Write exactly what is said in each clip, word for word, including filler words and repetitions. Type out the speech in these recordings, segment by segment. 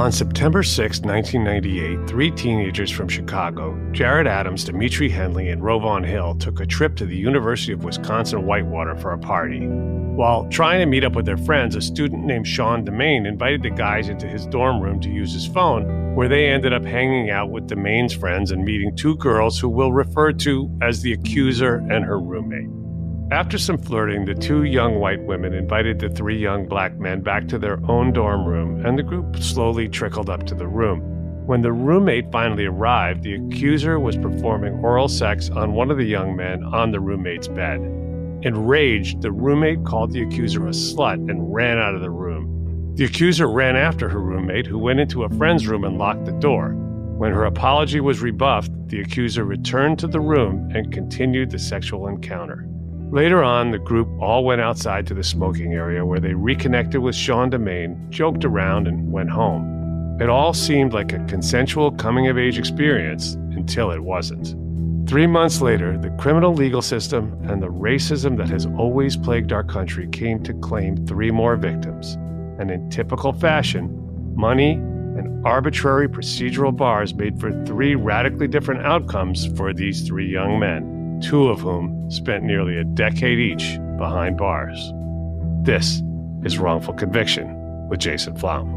On September sixth, nineteen ninety-eight, three teenagers from Chicago, Jared Adams, Dimitri Henley, and Rovon Hill, took a trip to the University of Wisconsin-Whitewater for a party. While trying to meet up with their friends, a student named Sean Demain invited the guys into his dorm room to use his phone, where they ended up hanging out with Demain's friends and meeting two girls who we'll refer to as the accuser and her roommate. After some flirting, the two young white women invited the three young black men back to their own dorm room, and the group slowly trickled up to the room. When the roommate finally arrived, the accuser was performing oral sex on one of the young men on the roommate's bed. Enraged, the roommate called the accuser a slut and ran out of the room. The accuser ran after her roommate, who went into a friend's room and locked the door. When her apology was rebuffed, the accuser returned to the room and continued the sexual encounter. Later on, the group all went outside to the smoking area where they reconnected with Sean Demain, joked around, and went home. It all seemed like a consensual coming-of-age experience until it wasn't. Three months later, the criminal legal system and the racism that has always plagued our country came to claim three more victims. And in typical fashion, money and arbitrary procedural bars made for three radically different outcomes for these three young men, two of whom spent nearly a decade each behind bars. This is Wrongful Conviction with Jason Flom.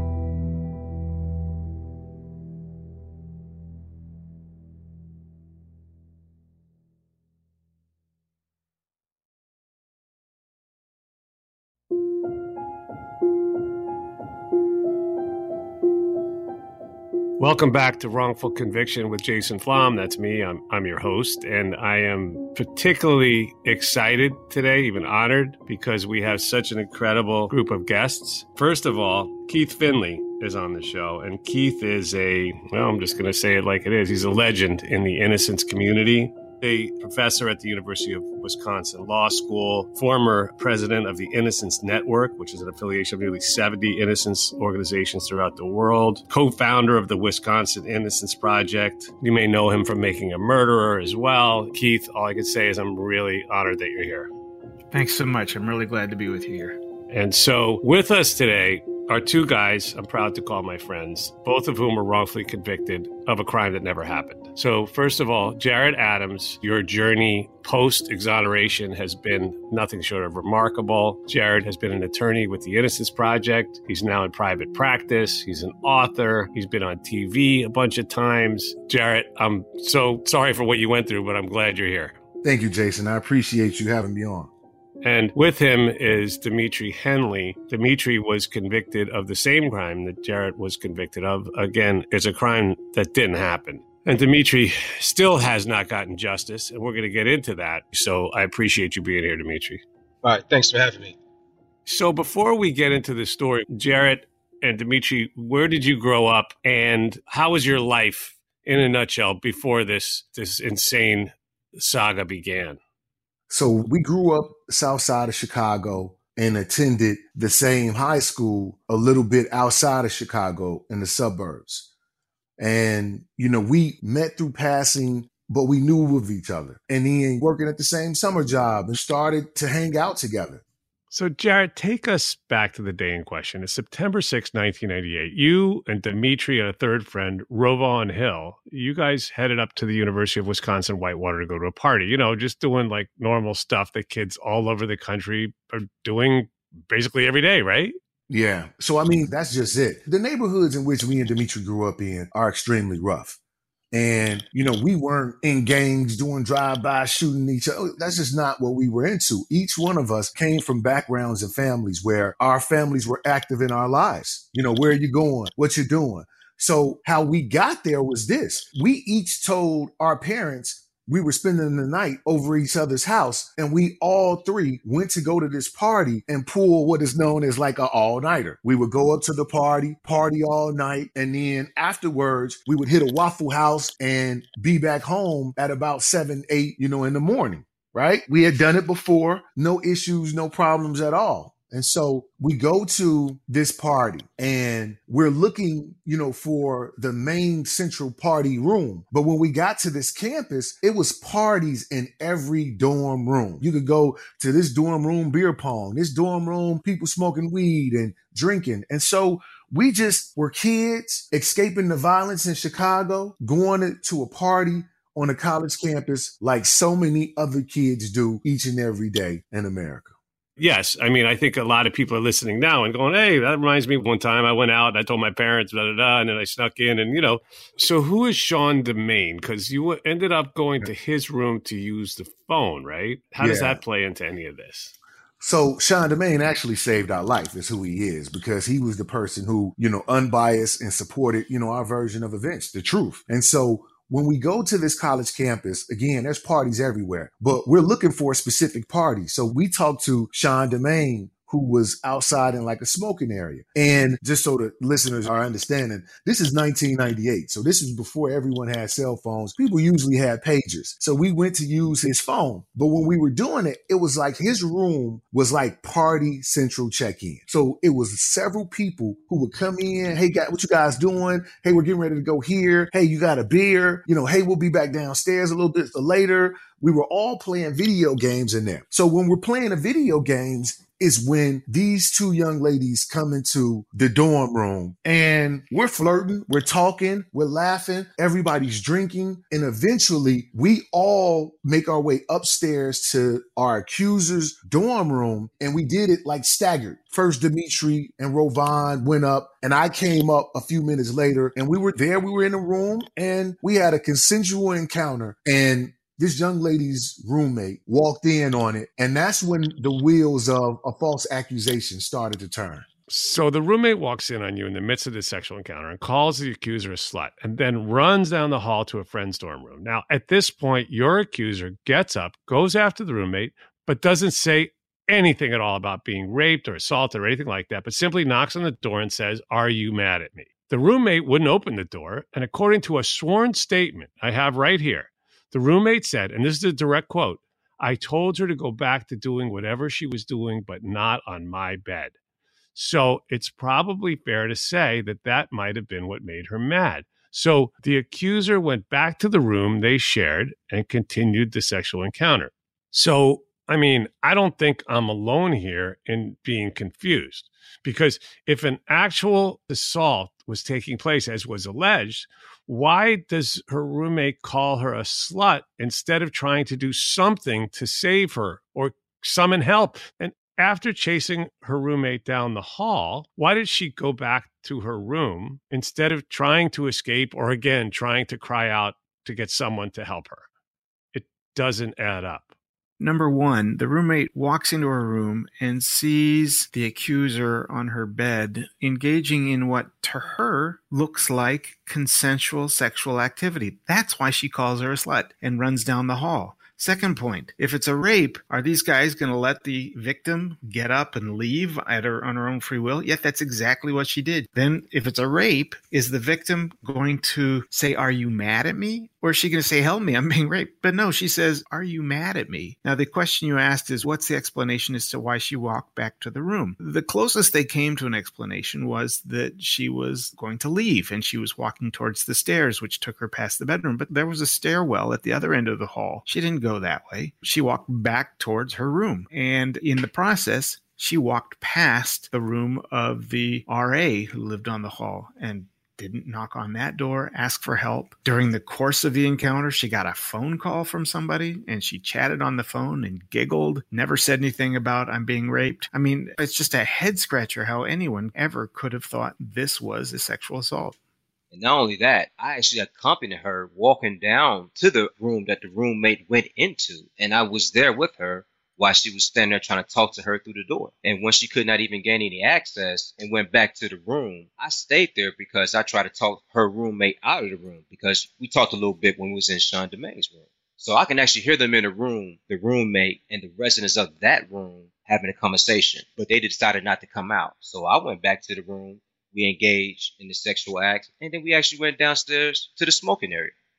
Welcome back to Wrongful Conviction with Jason Flom. That's me. I'm, I'm your host, and I am particularly excited today, even honored, because we have such an incredible group of guests. First of all, Keith Finley is on the show, and Keith is a, well, I'm just going to say it like it is. He's a legend in the innocence community. A professor at the University of Wisconsin Law School, former president of the Innocence Network, which is an affiliation of nearly seventy innocence organizations throughout the world, co-founder of the Wisconsin Innocence Project. You may know him from Making a Murderer as well. Keith, all I can say is I'm really honored that you're here. Thanks so much. I'm really glad to be with you here. And so with us today are two guys I'm proud to call my friends, both of whom were wrongfully convicted of a crime that never happened. So first of all, Jared Adams, your journey post-exoneration has been nothing short of remarkable. Jared has been an attorney with the Innocence Project. He's now in private practice. He's an author. He's been on T V a bunch of times. Jared, I'm so sorry for what you went through, but I'm glad you're here. Thank you, Jason. I appreciate you having me on. And with him is Dimitri Henley. Dimitri was convicted of the same crime that Jared was convicted of. Again, it's a crime that didn't happen. And Dimitri still has not gotten justice, and we're going to get into that. So I appreciate you being here, Dimitri. All right. Thanks for having me. So before we get into the story, Jared and Dimitri, where did you grow up, and how was your life in a nutshell before this, this insane saga began? So we grew up south side of Chicago and attended the same high school a little bit outside of Chicago in the suburbs. And, you know, we met through passing, but we knew of each other. And then working at the same summer job and started to hang out together. So, Jared, take us back to the day in question. It's September sixth, nineteen ninety-eight. You and Dimitri and a third friend, Rovon Hill, you guys headed up to the University of Wisconsin-Whitewater to go to a party, you know, just doing like normal stuff that kids all over the country are doing basically every day, right? Yeah. So, I mean, that's just it. The neighborhoods in which we and Dimitri grew up in are extremely rough. And, you know, we weren't in gangs doing drive-by shooting each other. That's just not what we were into. Each one of us came from backgrounds and families where our families were active in our lives. You know, where are you going? What you doing? So how we got there was this. We each told our parents we were spending the night over each other's house, and we all three went to go to this party and pull what is known as like an all-nighter. We would go up to the party, party all night, and then afterwards, we would hit a Waffle House and be back home at about seven, eight, you know, in the morning, right? We had done it before, no issues, no problems at all. And so we go to this party and we're looking, you know, for the main central party room. But when we got to this campus, it was parties in every dorm room. You could go to this dorm room, beer pong, this dorm room, people smoking weed and drinking. And so we just were kids escaping the violence in Chicago, going to a party on a college campus like so many other kids do each and every day in America. Yes. I mean, I think a lot of people are listening now and going, hey, that reminds me of one time I went out and I told my parents, da, da, da, and then I snuck in and, you know. So who is Sean Demain? Because you ended up going to his room to use the phone, right? How does Yeah. that play into any of this? So Sean Demain actually saved our life is who he is, because he was the person who, you know, unbiased and supported, you know, our version of events, the truth. And so when we go to this college campus, again, there's parties everywhere, but we're looking for a specific party. So we talked to Sean Demain, who was outside in like a smoking area. And just so the listeners are understanding, this is nineteen ninety-eight. So this was before everyone had cell phones. People usually had pagers. So we went to use his phone. But when we were doing it, it was like his room was like party central check-in. So it was several people who would come in. Hey, guys, what you guys doing? Hey, we're getting ready to go here. Hey, you got a beer? You know, hey, we'll be back downstairs a little bit later. We were all playing video games in there. So when we're playing the video games, is when these two young ladies come into the dorm room and we're flirting, we're talking, we're laughing, everybody's drinking. And eventually we all make our way upstairs to our accuser's dorm room. And we did it like staggered. First, Dimitri and Rovan went up and I came up a few minutes later and we were there. We were in a room and we had a consensual encounter, and this young lady's roommate walked in on it. And that's when the wheels of a false accusation started to turn. So the roommate walks in on you in the midst of this sexual encounter and calls the accuser a slut and then runs down the hall to a friend's dorm room. Now, at this point, your accuser gets up, goes after the roommate, but doesn't say anything at all about being raped or assaulted or anything like that, but simply knocks on the door and says, "Are you mad at me?" The roommate wouldn't open the door. And according to a sworn statement I have right here, the roommate said, and this is a direct quote, "I told her to go back to doing whatever she was doing, but not on my bed." So it's probably fair to say that that might have been what made her mad. So the accuser went back to the room they shared and continued the sexual encounter. So, I mean, I don't think I'm alone here in being confused, because if an actual assault was taking place, as was alleged, why does her roommate call her a slut instead of trying to do something to save her or summon help? And after chasing her roommate down the hall, why did she go back to her room instead of trying to escape or, again, trying to cry out to get someone to help her? It doesn't add up. Number one, the roommate walks into her room and sees the accuser on her bed engaging in what to her looks like consensual sexual activity. That's why she calls her a slut and runs down the hall. Second point, if it's a rape, are these guys going to let the victim get up and leave at her, on her own free will? Yet that's exactly what she did. Then if it's a rape, is the victim going to say, "Are you mad at me?" Or is she going to say, "Help me, I'm being raped"? But no, she says, "Are you mad at me?" Now, the question you asked is, what's the explanation as to why she walked back to the room? The closest they came to an explanation was that she was going to leave and she was walking towards the stairs, which took her past the bedroom. But there was a stairwell at the other end of the hall. She didn't go that way. She walked back towards her room. And in the process, she walked past the room of the R A who lived on the hall and didn't knock on that door, ask for help. During the course of the encounter, she got a phone call from somebody and she chatted on the phone and giggled, never said anything about "I'm being raped." I mean, it's just a head scratcher how anyone ever could have thought this was a sexual assault. And not only that, I actually accompanied her walking down to the room that the roommate went into. And I was there with her while she was standing there trying to talk to her through the door. And when she could not even gain any access and went back to the room, I stayed there because I tried to talk her roommate out of the room, because we talked a little bit when we was in Sean Demain's room. So I can actually hear them in the room, the roommate and the residents of that room having a conversation. But they decided not to come out. So I went back to the room. We engaged in the sexual act, and then we actually went downstairs to the smoking area.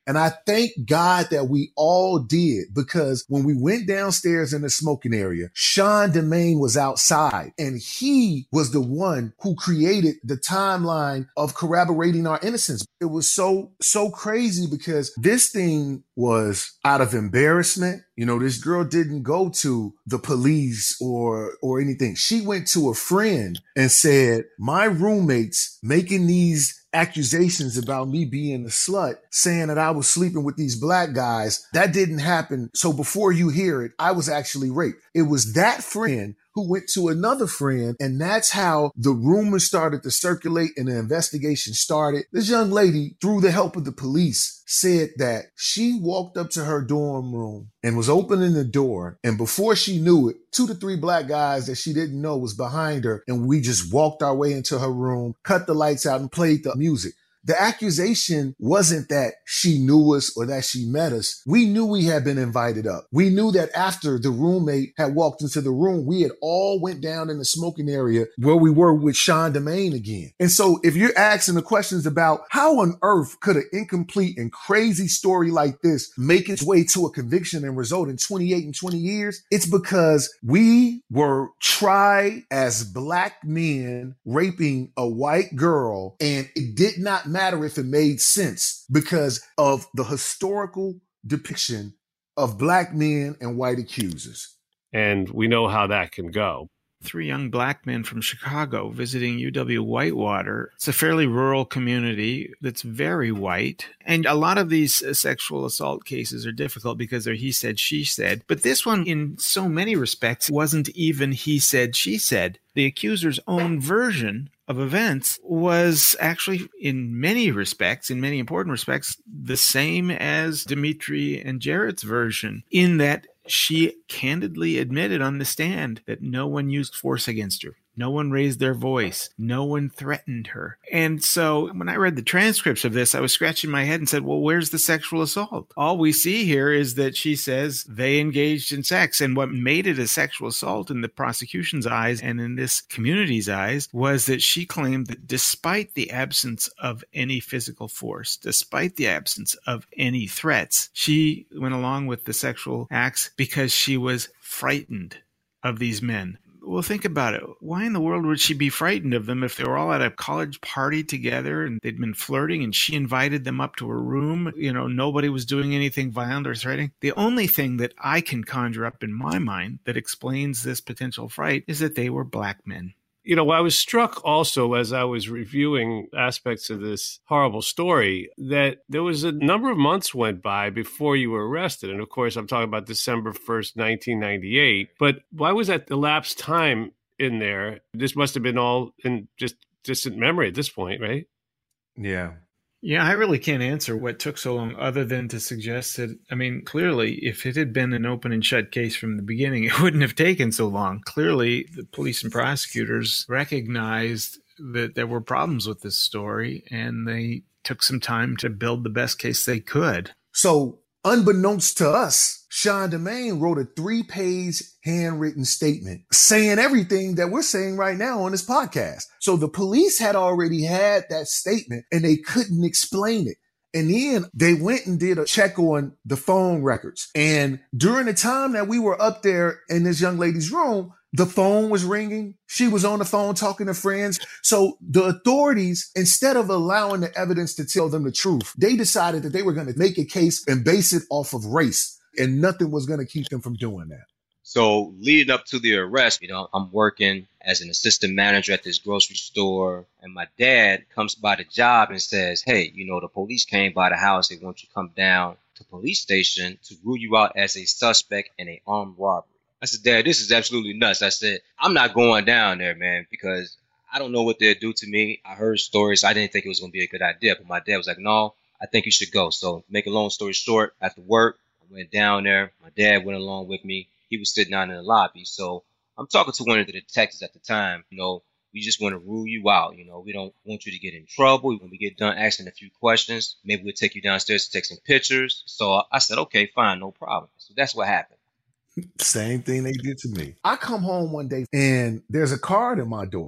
And I thank God that we all did, because when we went downstairs in the smoking area, Sean Demain was outside, and he was the one who created the timeline of corroborating our innocence. It was so, so crazy because this thing was out of embarrassment. You know, this girl didn't go to the police or, or anything. She went to a friend and said, my roommate's making these accusations about me being a slut, saying that I was sleeping with these black guys. That didn't happen. So before you hear it, I was actually raped. It was that friend who went to another friend, and that's how the rumors started to circulate and the investigation started. This young lady, through the help of the police, said that she walked up to her dorm room and was opening the door, and before she knew it, two to three black guys that she didn't know was behind her, and we just walked our way into her room, cut the lights out, and played the music. The accusation wasn't that she knew us or that she met us. We knew we had been invited up. We knew that after the roommate had walked into the room, we had all went down in the smoking area where we were with Sean Demain again. And so if you're asking the questions about how on earth could an incomplete and crazy story like this make its way to a conviction and result in twenty-eight and twenty years, it's because we were tried as black men raping a white girl, and it did not matter if it made sense because of the historical depiction of black men and white accusers. And we know how that can go. Three young black men from Chicago visiting U W Whitewater. It's a fairly rural community that's very white. And a lot of these uh, sexual assault cases are difficult because they're he said, she said. But this one, in so many respects, wasn't even he said, she said. The accuser's own version of events was actually, in many respects, in many important respects, the same as Dimitri and Jarrett's version, in that she candidly admitted on the stand that no one used force against her. No one raised their voice. No one threatened her. And so when I read the transcripts of this, I was scratching my head and said, well, where's the sexual assault? All we see here is that she says they engaged in sex. And what made it a sexual assault in the prosecution's eyes and in this community's eyes was that she claimed that despite the absence of any physical force, despite the absence of any threats, she went along with the sexual acts because she was frightened of these men. Well, think about it. Why in the world would she be frightened of them if they were all at a college party together and they'd been flirting and she invited them up to her room? You know, nobody was doing anything violent or threatening. The only thing that I can conjure up in my mind that explains this potential fright is that they were black men. You know, I was struck also as I was reviewing aspects of this horrible story that there was a number of months went by before you were arrested. And of course, I'm talking about December first, nineteen ninety-eight. But why was that elapsed time in there? This must have been all in just distant memory at this point, right? Yeah. Yeah, I really can't answer what took so long other than to suggest that, I mean, clearly, if it had been an open and shut case from the beginning, it wouldn't have taken so long. Clearly, the police and prosecutors recognized that there were problems with this story, and they took some time to build the best case they could. So, unbeknownst to us, Sean Demain wrote a three-page handwritten statement saying everything that we're saying right now on this podcast. So the police had already had that statement and they couldn't explain it. And then they went and did a check on the phone records. And during the time that we were up there in this young lady's room, the phone was ringing. She was on the phone talking to friends. So the authorities, instead of allowing the evidence to tell them the truth, they decided that they were going to make a case and base it off of race. And nothing was going to keep them from doing that. So leading up to the arrest, you know, I'm working as an assistant manager at this grocery store, and my dad comes by the job and says, hey, you know, the police came by the house. They want you to come down to police station to rule you out as a suspect in an armed robbery. I said, Dad, this is absolutely nuts. I said, I'm not going down there, man, because I don't know what they'll do to me. I heard stories. I didn't think it was going to be a good idea. But my dad was like, no, I think you should go. So make a long story short, after work, I went down there. My dad went along with me. He was sitting down in the lobby. So I'm talking to one of the detectives at the time. You know, we just want to rule you out. You know, we don't want you to get in trouble. When we get done asking a few questions, maybe we'll take you downstairs to take some pictures. So I said, okay, fine, no problem. So that's what happened. Same thing they did to me. I come home one day and there's a card in my door.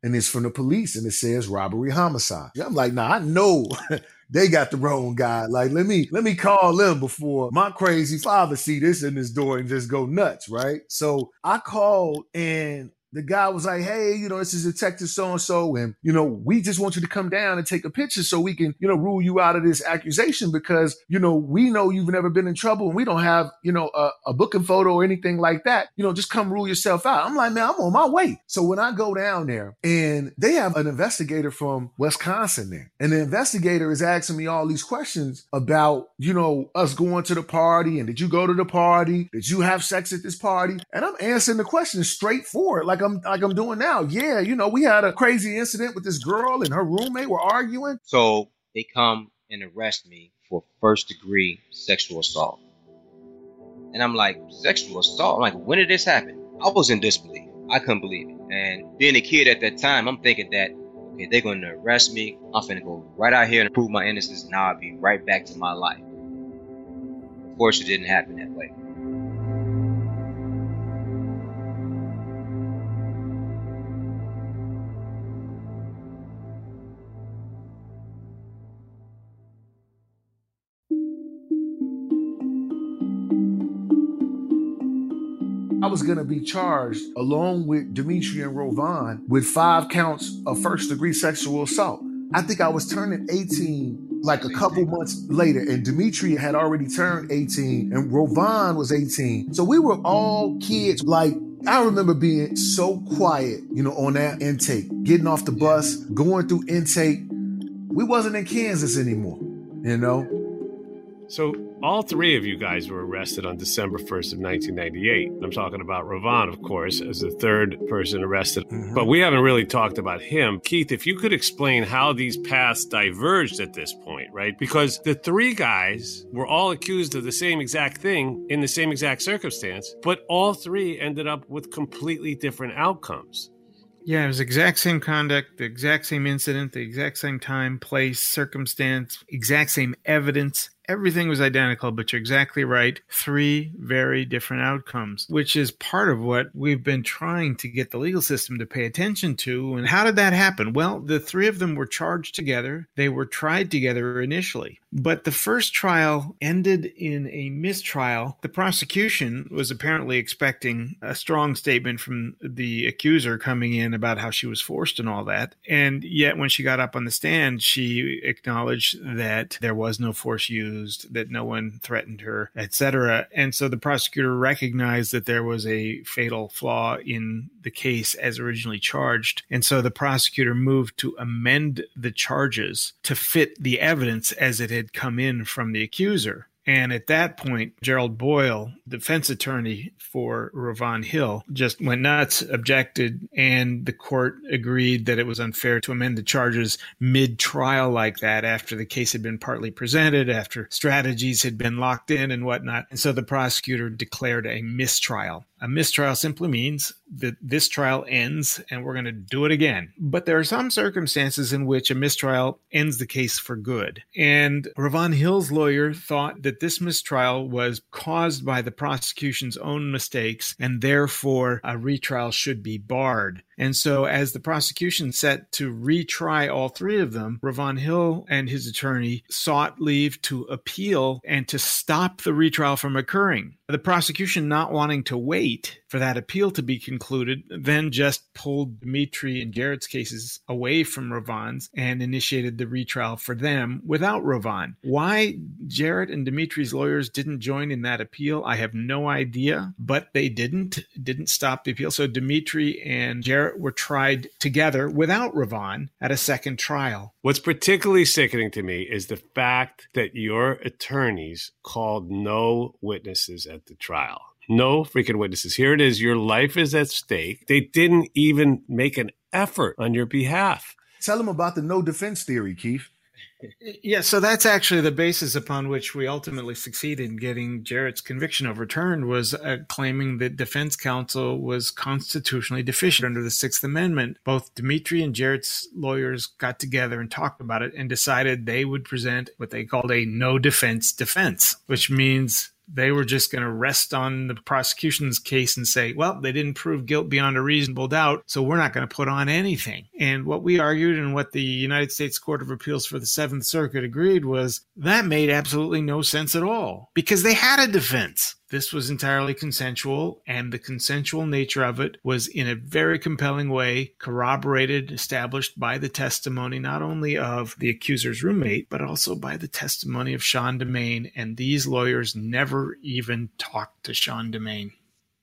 and it's from the police, and it says robbery homicide. I'm like, nah, I know they got the wrong guy. Like, let me let me call them before my crazy father see this in this door and just go nuts, right? So I called, and the guy was like, hey, you know, this is Detective so-and-so, and, you know, we just want you to come down and take a picture so we can, you know, rule you out of this accusation because, you know, we know you've never been in trouble and we don't have, you know, a, a booking photo or anything like that. You know, just come rule yourself out. I'm like, man, I'm on my way. So when I go down there, and they have an investigator from Wisconsin there, and the investigator is asking me all these questions about, you know, us going to the party, and did you go to the party? Did you have sex at this party? And I'm answering the questions straightforward, like I'm like I'm doing now. Yeah, you know, we had a crazy incident with this girl and her roommate were arguing. So they come and arrest me for first degree sexual assault. And I'm like, sexual assault? I'm like, when did this happen? I was in disbelief. I couldn't believe it. And being a kid at that time, I'm thinking that, okay, they're going to arrest me. I'm finna go right out here and prove my innocence, and now I'll be right back to my life. Of course, it didn't happen that way. I was going to be charged along with Dimitri and Rovan with five counts of first degree sexual assault. I think I was turning eighteen like a couple months later, and Dimitri had already turned eighteen and Rovan was eighteen. So we were all kids. Like, I remember being so quiet, you know, on that intake, getting off the bus, going through intake. We wasn't in Kansas anymore, you know? So all three of you guys were arrested on December first of nineteen ninety-eight. I'm talking about Rovan, of course, as the third person arrested. Mm-hmm. But we haven't really talked about him. Keith, if you could explain how these paths diverged at this point, right? Because the three guys were all accused of the same exact thing in the same exact circumstance, but all three ended up with completely different outcomes. Yeah, it was the exact same conduct, the exact same incident, the exact same time, place, circumstance, exact same evidence. Everything was identical, but you're exactly right. Three very different outcomes, which is part of what we've been trying to get the legal system to pay attention to. And how did that happen? Well, the three of them were charged together. They were tried together initially. But the first trial ended in a mistrial. The prosecution was apparently expecting a strong statement from the accuser coming in about how she was forced and all that. And yet when she got up on the stand, she acknowledged that there was no force used, that no one threatened her, et cetera. And so the prosecutor recognized that there was a fatal flaw in the case as originally charged. And so the prosecutor moved to amend the charges to fit the evidence as it had come in from the accuser. And at that point, Gerald Boyle, defense attorney for Rovan Hill, just went nuts, objected, and the court agreed that it was unfair to amend the charges mid-trial like that after the case had been partly presented, after strategies had been locked in and whatnot. And so the prosecutor declared a mistrial. A mistrial simply means that this trial ends and we're going to do it again. But there are some circumstances in which a mistrial ends the case for good. And Rovan Hill's lawyer thought that this mistrial was caused by the prosecution's own mistakes, and therefore a retrial should be barred. And so as the prosecution set to retry all three of them, Rovan Hill and his attorney sought leave to appeal and to stop the retrial from occurring. The prosecution, not wanting to wait for that appeal to be concluded, then just pulled Dimitri and Jarrett's cases away from Rovan's and initiated the retrial for them without Rovan. Why Jarrett and Dimitri's lawyers didn't join in that appeal, I have no idea, but they didn't, didn't stop the appeal. So Dimitri and Jarrett were tried together without Rovan at a second trial. What's particularly sickening to me is the fact that your attorneys called no witnesses at the trial. No freaking witnesses. Here it is. Your life is at stake. They didn't even make an effort on your behalf. Tell them about the no defense theory, Keith. Yeah, so that's actually the basis upon which we ultimately succeeded in getting Jarrett's conviction overturned, was uh, claiming that defense counsel was constitutionally deficient under the Sixth Amendment. Both Dimitri and Jarrett's lawyers got together and talked about it and decided they would present what they called a no defense defense, which means they were just going to rest on the prosecution's case and say, well, they didn't prove guilt beyond a reasonable doubt, so we're not going to put on anything. And what we argued and what the United States Court of Appeals for the Seventh Circuit agreed was that made absolutely no sense at all because they had a defense. This was entirely consensual, and the consensual nature of it was in a very compelling way corroborated, established by the testimony not only of the accuser's roommate, but also by the testimony of Sean Demain, and these lawyers never even talked to Sean Demain.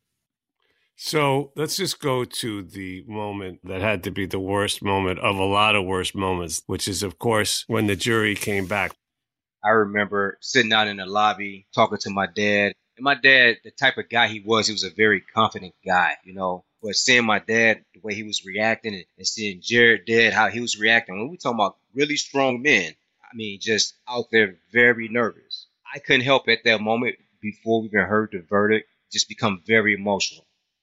So let's just go to the moment that had to be the worst moment of a lot of worst moments, which is, of course, when the jury came back. I remember sitting out in the lobby talking to my dad. And my dad, the type of guy he was, he was a very confident guy, you know. But seeing my dad, the way he was reacting, and, and seeing Jarrett dead, how he was reacting, when we talking about really strong men, I mean, just out there very nervous. I couldn't help at that moment, before we even heard the verdict, just become very emotional.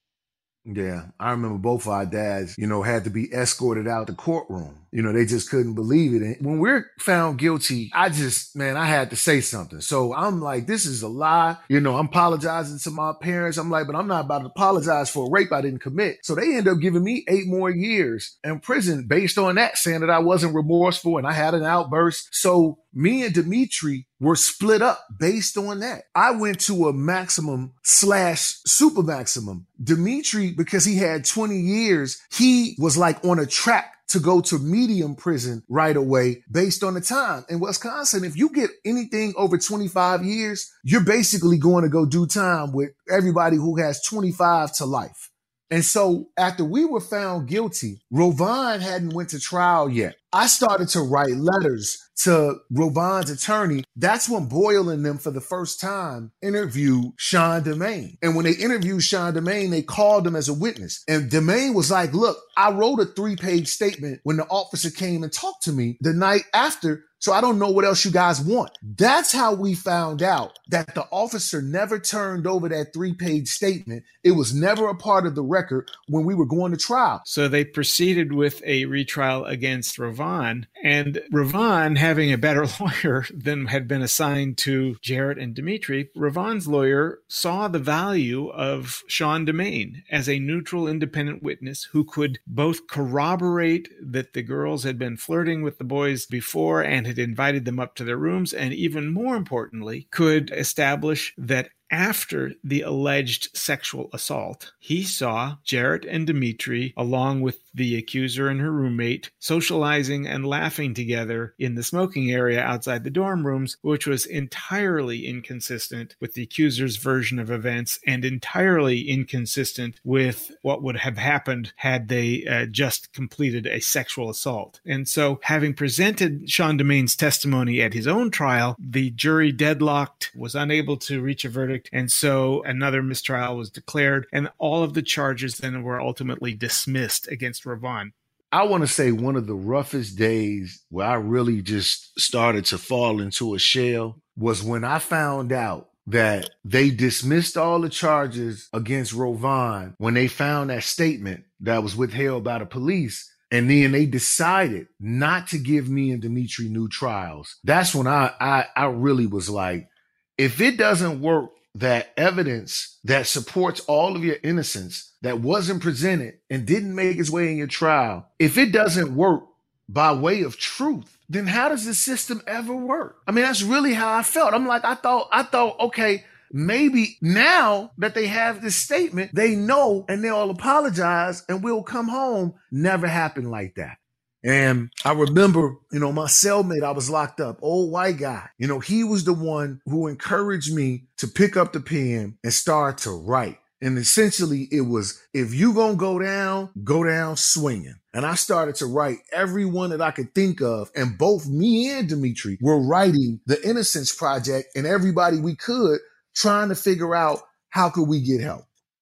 Yeah, I remember both our dads, you know, had to be escorted out the courtroom. You know, they just couldn't believe it. And when we're found guilty, I just, man, I had to say something. So I'm like, this is a lie. You know, I'm apologizing to my parents. I'm like, but I'm not about to apologize for a rape I didn't commit. So they end up giving me eight more years in prison based on that, saying that I wasn't remorseful and I had an outburst. So me and Dimitri were split up based on that. I went to a maximum slash super maximum. Dimitri, because he had twenty years, he was like on a track to go to medium prison right away based on the time. In Wisconsin, if you get anything over twenty-five years, you're basically going to go do time with everybody who has twenty-five to life. And so after we were found guilty, Rovon hadn't went to trial yet. I started to write letters to Rovon's attorney. That's when Boyle and them for the first time interviewed Sean Demain. And when they interviewed Sean Demain, they called him as a witness. And Demain was like, look, I wrote a three-page statement when the officer came and talked to me the night after, so I don't know what else you guys want. That's how we found out that the officer never turned over that three-page statement. It was never a part of the record when we were going to trial. So they proceeded with a retrial against Rovon, and Rovon, having a better lawyer than had been assigned to Jarrett and Dimitri, Rovon's lawyer saw the value of Sean Demain as a neutral, independent witness who could both corroborate that the girls had been flirting with the boys before and had invited them up to their rooms, and even more importantly, could establish that after the alleged sexual assault, he saw Jarrett and Dimitri, along with the accuser and her roommate, socializing and laughing together in the smoking area outside the dorm rooms, which was entirely inconsistent with the accuser's version of events and entirely inconsistent with what would have happened had they uh, just completed a sexual assault. And so, having presented Sean Demain's testimony at his own trial, the jury deadlocked, was unable to reach a verdict, and so another mistrial was declared, and all of the charges then were ultimately dismissed against Rovon. I want to say one of the roughest days where I really just started to fall into a shell was when I found out that they dismissed all the charges against Rovon when they found that statement that was withheld by the police. And then they decided not to give me and Dimitri new trials. That's when I, I, I really was like, if it doesn't work, that evidence that supports all of your innocence that wasn't presented and didn't make its way in your trial, if it doesn't work by way of truth, then how does the system ever work? I mean, that's really how I felt. I'm like, I thought, I thought, okay, maybe now that they have this statement, they know and they'll apologize and we'll come home. Never happened like that. And I remember, you know, my cellmate, I was locked up, old white guy. You know, he was the one who encouraged me to pick up the pen and start to write. And essentially it was, if you gonna go down, go down swinging. And I started to write every one that I could think of. And both me and Dimitri were writing the Innocence Project and everybody we could, trying to figure out how could we get help.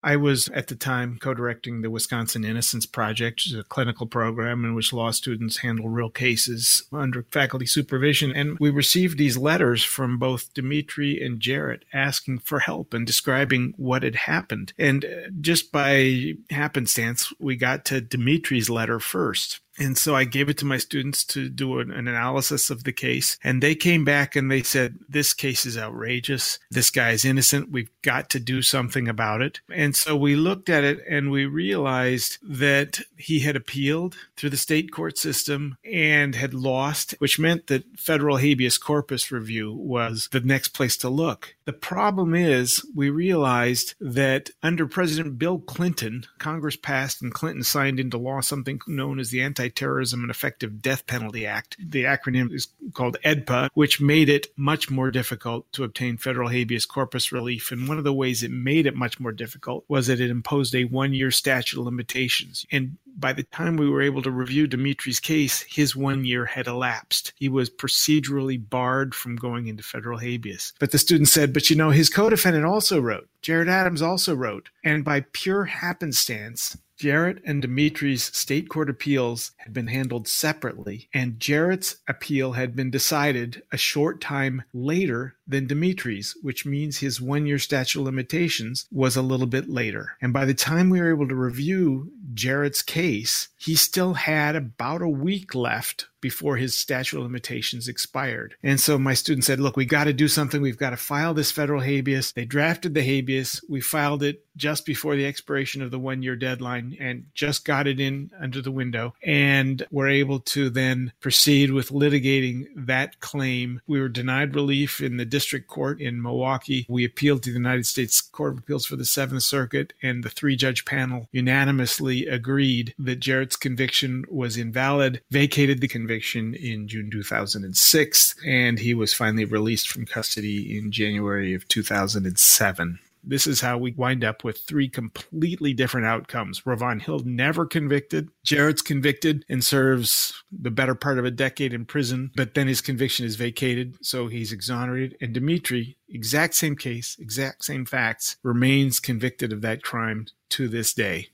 I was at the time co-directing the Wisconsin Innocence Project, which is a clinical program in which law students handle real cases under faculty supervision. And we received these letters from both Dimitri and Jarrett asking for help and describing what had happened. And just by happenstance, we got to Dimitri's letter first. And so I gave it to my students to do an, an analysis of the case. And they came back and they said, this case is outrageous. This guy is innocent. We've got to do something about it. And so we looked at it and we realized that he had appealed through the state court system and had lost, which meant that federal habeas corpus review was the next place to look. The problem is we realized that under President Bill Clinton, Congress passed and Clinton signed into law something known as the Anti-Terrorism and Effective Death Penalty Act. The acronym is called E D P A, which made it much more difficult to obtain federal habeas corpus relief. And one of the ways it made it much more difficult was that it imposed a one-year statute of limitations. And by the time we were able to review Dimitri's case, his one year had elapsed. He was procedurally barred from going into federal habeas. But the student said, but you know, his co-defendant also wrote. Jarrett Adams also wrote. And by pure happenstance, Jarrett and Dimitri's state court appeals had been handled separately, and Jarrett's appeal had been decided a short time later than Dimitri's, which means his one-year statute of limitations was a little bit later. And by the time we were able to review Jarrett's case, he still had about a week left before his statute of limitations expired. And so my student said, look, we got to do something. We've got to file this federal habeas. They drafted the habeas. We filed it just before the expiration of the one-year deadline and just got it in under the window and were able to then proceed with litigating that claim. We were denied relief in the district court in Milwaukee. We appealed to the United States Court of Appeals for the Seventh Circuit, and the three-judge panel unanimously agreed that Jarrett's conviction was invalid, vacated the conviction in June two thousand six, and he was finally released from custody in January of two thousand seven. This is how we wind up with three completely different outcomes. Rovon Hill never convicted. Jarrett's convicted and serves the better part of a decade in prison, but then his conviction is vacated, so he's exonerated. And Dimitri, exact same case, exact same facts, remains convicted of that crime to this day.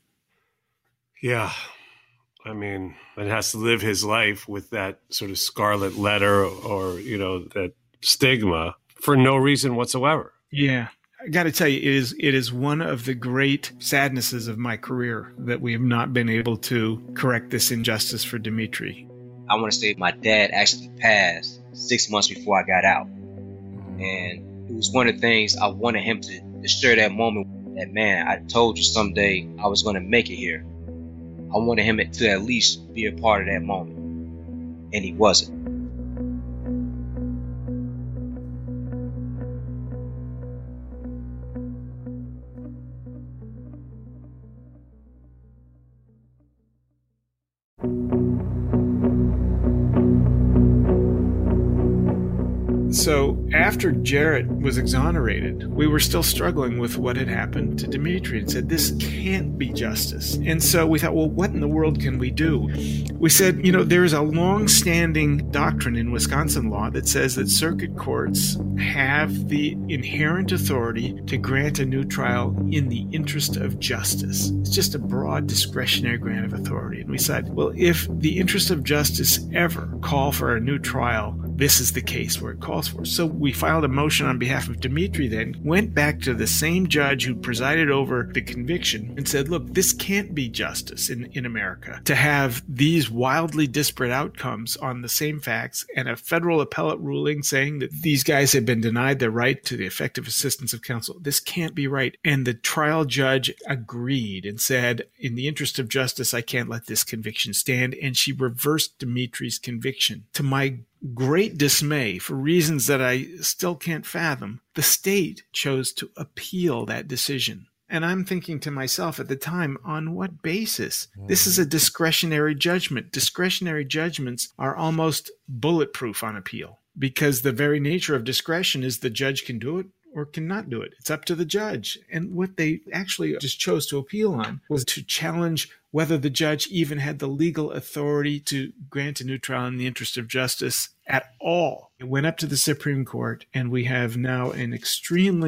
Yeah. I mean, it has to live his life with that sort of scarlet letter or, you know, that stigma for no reason whatsoever. Yeah. I got to tell you, it is it is one of the great sadnesses of my career that we have not been able to correct this injustice for Dimitri. I want to say my dad actually passed six months before I got out. And it was one of the things I wanted him to, to share that moment that, man, I told you someday I was going to make it here. I wanted him to at least be a part of that moment. And he wasn't. So after Jarrett was exonerated, we were still struggling with what had happened to Dimitri and said, this can't be justice. And so we thought, well, what in the world can we do? We said, you know, there is a long-standing doctrine in Wisconsin law that says that circuit courts have the inherent authority to grant a new trial in the interest of justice. It's just a broad discretionary grant of authority. And we said, well, if the interest of justice ever call for a new trial, this is the case where it calls for. So we filed a motion on behalf of Dimitri then, went back to the same judge who presided over the conviction and said, look, this can't be justice in, in America to have these wildly disparate outcomes on the same facts and a federal appellate ruling saying that these guys have been denied their right to the effective assistance of counsel. This can't be right. And the trial judge agreed and said, in the interest of justice, I can't let this conviction stand. And she reversed Dimitri's conviction. To my great dismay, for reasons that I still can't fathom, the state chose to appeal that decision. And I'm thinking to myself at the time, on what basis? This is a discretionary judgment. Discretionary judgments are almost bulletproof on appeal because the very nature of discretion is the judge can do it or cannot do it. It's up to the judge. And what they actually just chose to appeal on was to challenge whether the judge even had the legal authority to grant a new trial in the interest of justice at all. It went up to the Supreme Court, and we have now an extremely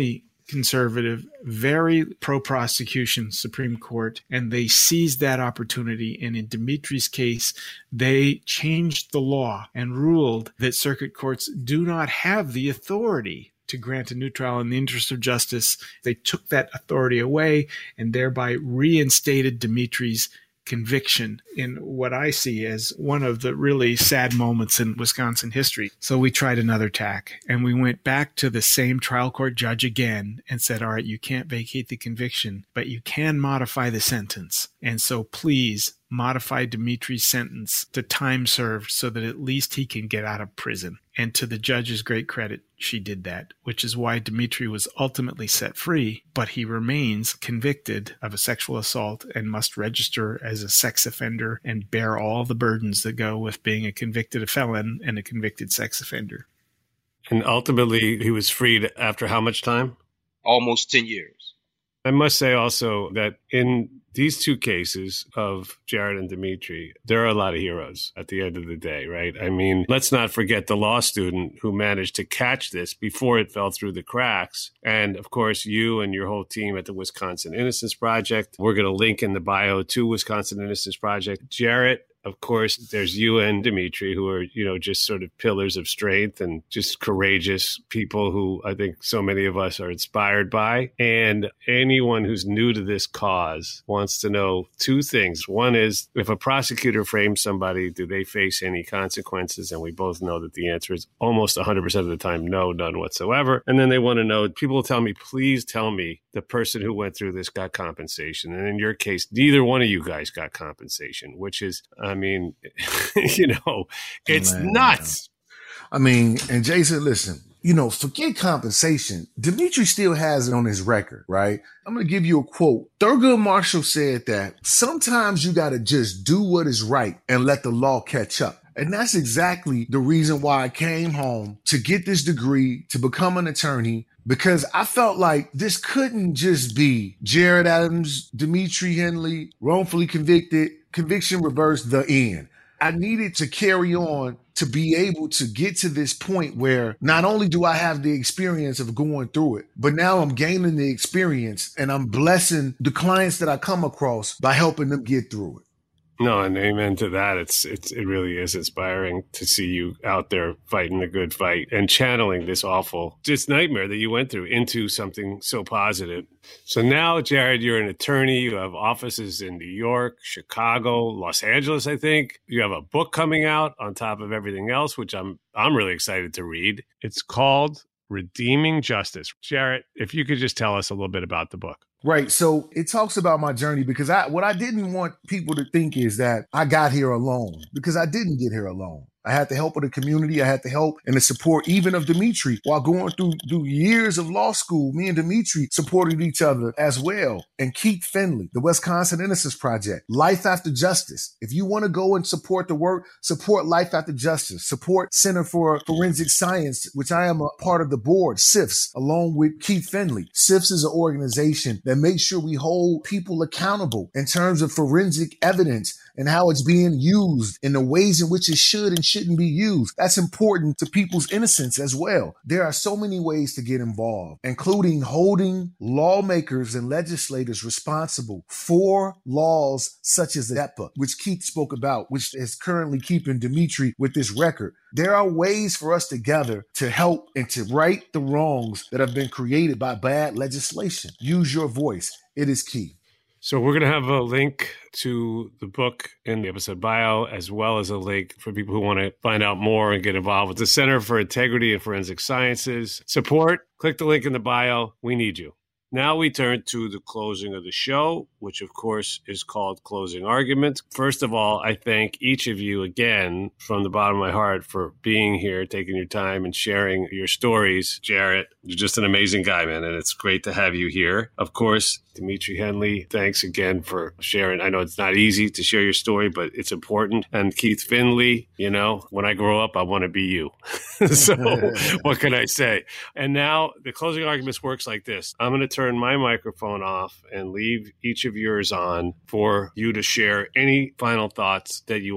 conservative, very pro-prosecution Supreme Court, and they seized that opportunity. And in Dimitri's case, they changed the law and ruled that circuit courts do not have the authority to grant a new trial in the interest of justice. They took that authority away and thereby reinstated Dimitri's conviction in what I see as one of the really sad moments in Wisconsin history. So we tried another tack, and we went back to the same trial court judge again and said, all right, you can't vacate the conviction, but you can modify the sentence. And so please modify Dimitri's sentence to time served so that at least he can get out of prison. And to the judge's great credit, she did that, which is why Dimitri was ultimately set free, but he remains convicted of a sexual assault and must register as a sex offender and bear all the burdens that go with being a convicted felon and a convicted sex offender. And ultimately, he was freed after how much time? Almost ten years. I must say also that in these two cases of Jared and Dimitri, there are a lot of heroes at the end of the day, right? I mean, let's not forget the law student who managed to catch this before it fell through the cracks. And of course, you and your whole team at the Wisconsin Innocence Project. We're going to link in the bio to Wisconsin Innocence Project. Jared, of course, there's you and Dimitri, who are, you know, just sort of pillars of strength and just courageous people who I think so many of us are inspired by. And anyone who's new to this cause wants to know two things. One is, if a prosecutor frames somebody, do they face any consequences? And we both know that the answer is almost one hundred percent of the time, no, none whatsoever. And then they want to know, people will tell me, please tell me the person who went through this got compensation. And in your case, neither one of you guys got compensation, which is, I mean, you know, it's Man. nuts. I mean, and Jason, listen, you know, forget compensation. Dimitri still has it on his record, right? I'm going to give you a quote. Thurgood Marshall said that sometimes you got to just do what is right and let the law catch up. And that's exactly the reason why I came home to get this degree, to become an attorney, because I felt like this couldn't just be Jared Adams, Dimitri Henley, wrongfully convicted, conviction reversed, the end. I needed to carry on to be able to get to this point where not only do I have the experience of going through it, but now I'm gaining the experience and I'm blessing the clients that I come across by helping them get through it. No, and amen to that. It's it's it really is inspiring to see you out there fighting a good fight and channeling this awful, this nightmare that you went through into something so positive. So now, Jared, you're an attorney. You have offices in New York, Chicago, Los Angeles, I think. You have a book coming out on top of everything else, which I'm I'm really excited to read. It's called Redeeming Justice. Jared, if you could just tell us a little bit about the book. Right. So it talks about my journey because I, what I didn't want people to think is that I got here alone, because I didn't get here alone. I had the help of the community. I had the help and the support even of Dimitri while going through, through years of law school. Me and Dimitri supported each other as well. And Keith Finley, the Wisconsin Innocence Project, Life After Justice. If you want to go and support the work, support Life After Justice, support Center for Forensic Science, which I am a part of the board, C I F S, along with Keith Finley. C I F S is an organization that makes sure we hold people accountable in terms of forensic evidence and how it's being used in the ways in which it should and shouldn't be used. That's important to people's innocence as well. There are so many ways to get involved, including holding lawmakers and legislators responsible for laws such as D E P A, which Keith spoke about, which is currently keeping Dimitri with this record. There are ways for us together to help and to right the wrongs that have been created by bad legislation. Use your voice. It is key. So we're going to have a link to the book in the episode bio, as well as a link for people who want to find out more and get involved with the Center for Integrity and Forensic Sciences. Support, click the link in the bio. We need you. Now we turn to the closing of the show, which of course is called Closing Arguments. First of all, I thank each of you again from the bottom of my heart for being here, taking your time and sharing your stories. Jared, you're just an amazing guy, man, and it's great to have you here. Of course, Dimitri Henley, thanks again for sharing. I know it's not easy to share your story, but it's important. And Keith Finley, you know, when I grow up, I want to be you. So what can I say? And now the Closing Arguments works like this. I'm going to turn my microphone off and leave each of yours on for you to share any final thoughts that you want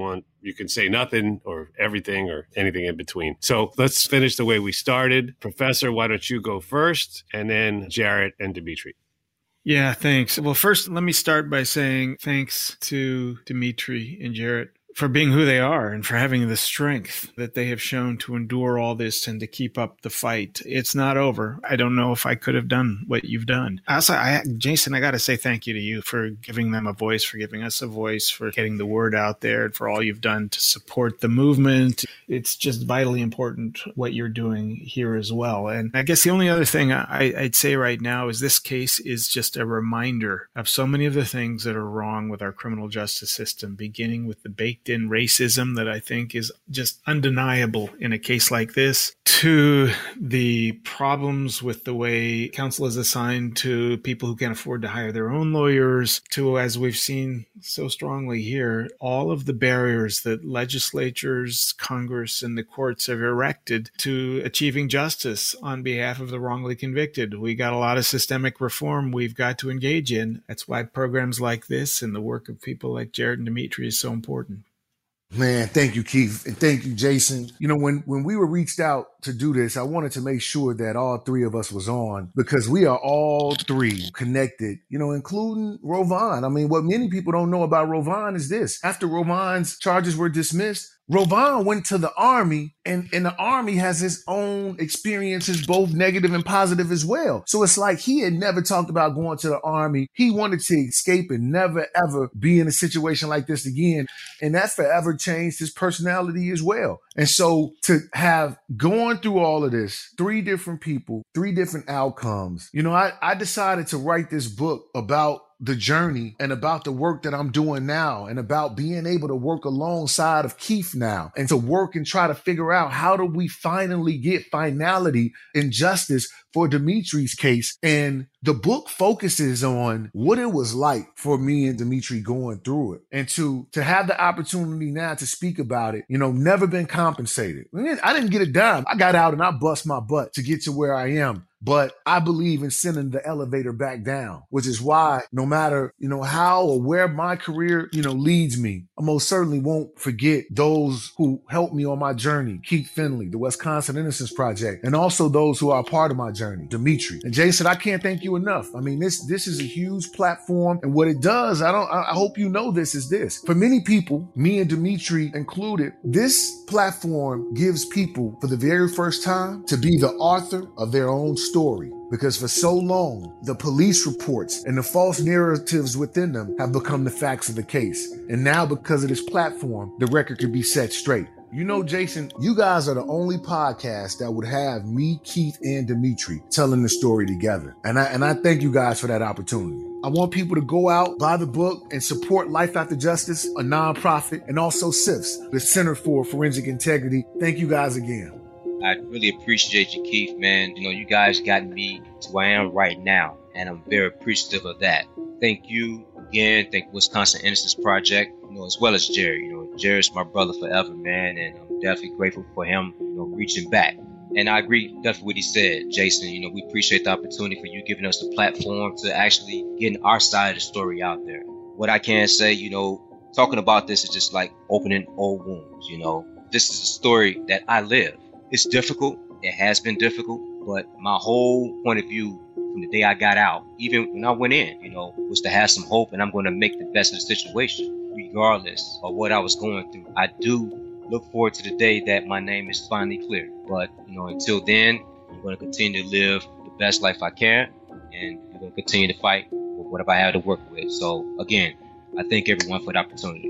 You can say nothing or everything or anything in between. So let's finish the way we started. Professor, why don't you go first, and then Jarrett and Dimitri. Yeah, thanks. Well, first, let me start by saying thanks to Dimitri and Jarrett for being who they are and for having the strength that they have shown to endure all this and to keep up the fight. It's not over. I don't know if I could have done what you've done. Also, I, Jason, I got to say thank you to you for giving them a voice, for giving us a voice, for getting the word out there, and for all you've done to support the movement. It's just vitally important what you're doing here as well. And I guess the only other thing I, I'd say right now is this case is just a reminder of so many of the things that are wrong with our criminal justice system, beginning with the baked in racism that I think is just undeniable in a case like this, to the problems with the way counsel is assigned to people who can't afford to hire their own lawyers, to, as we've seen so strongly here, all of the barriers that legislatures, Congress, and the courts have erected to achieving justice on behalf of the wrongly convicted. We got a lot of systemic reform we've got to engage in. That's why programs like this and the work of people like Jarrett and Dimitri is so important. Man, thank you, Keith. And thank you, Jason. You know, when, when we were reached out to do this, I wanted to make sure that all three of us was on, because we are all three connected, you know, including Rovan. I mean, what many people don't know about Rovan is this. After Rovan's charges were dismissed, Rovan went to the Army, and, and the Army has its own experiences, both negative and positive as well. So it's like he had never talked about going to the Army. He wanted to escape and never, ever be in a situation like this again. And that forever changed his personality as well. And so to have gone through all of this, three different people, three different outcomes, you know, I, I decided to write this book about the journey and about the work that I'm doing now and about being able to work alongside of Keith now and to work and try to figure out how do we finally get finality and justice for Dimitri's case. And the book focuses on what it was like for me and Dimitri going through it, and to, to have the opportunity now to speak about it, you know, never been compensated. I didn't get a dime. I got out and I bust my butt to get to where I am. But I believe in sending the elevator back down, which is why no matter, you know, how or where my career, you know, leads me, I most certainly won't forget those who helped me on my journey. Keith Finley, the Wisconsin Innocence Project, and also those who are a part of my journey, Dimitri. And Jason, I can't thank you enough. I mean, this this is a huge platform. And what it does, I don't, I hope you know this, is this. For many people, me and Dimitri included, this platform gives people for the very first time to be the author of their own story. Story, because for so long, the police reports and the false narratives within them have become the facts of the case. And now, because of this platform, the record can be set straight. You know, Jason, you guys are the only podcast that would have me, Keith, and Dimitri telling the story together. And I, and I thank you guys for that opportunity. I want people to go out, buy the book, and support Life After Justice, a nonprofit, and also C I F S, the Center for Forensic Integrity. Thank you guys again. I really appreciate you, Keith, man. You know, you guys got me to where I am right now, and I'm very appreciative of that. Thank you again. Thank Wisconsin Innocence Project, you know, as well as Jerry. You know, Jerry's my brother forever, man, and I'm definitely grateful for him, you know, reaching back. And I agree definitely what he said, Jason. You know, we appreciate the opportunity for you giving us the platform to actually getting our side of the story out there. What I can say, you know, talking about this is just like opening old wounds. You know, this is a story that I live. It's difficult. It has been difficult, but my whole point of view from the day I got out, even when I went in, you know, was to have some hope, and I'm going to make the best of the situation, regardless of what I was going through. I do look forward to the day that my name is finally clear. But, you know, until then, I'm going to continue to live the best life I can, and I'm going to continue to fight with whatever I have to work with. So, again, I thank everyone for the opportunity.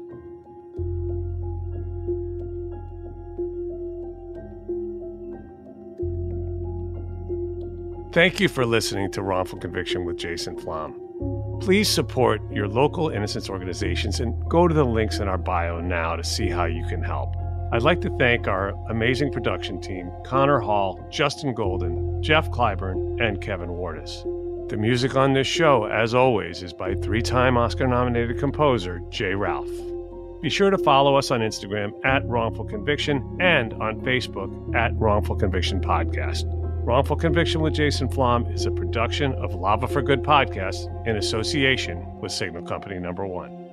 Thank you for listening to Wrongful Conviction with Jason Flom. Please support your local innocence organizations and go to the links in our bio now to see how you can help. I'd like to thank our amazing production team, Connor Hall, Justin Golden, Jeff Clyburn, and Kevin Wardis. The music on this show, as always, is by three-time Oscar-nominated composer Jay Ralph. Be sure to follow us on Instagram at Wrongful Conviction and on Facebook at Wrongful Conviction Podcast. Wrongful Conviction with Jason Flom is a production of Lava for Good podcast in association with Signal Company Number One.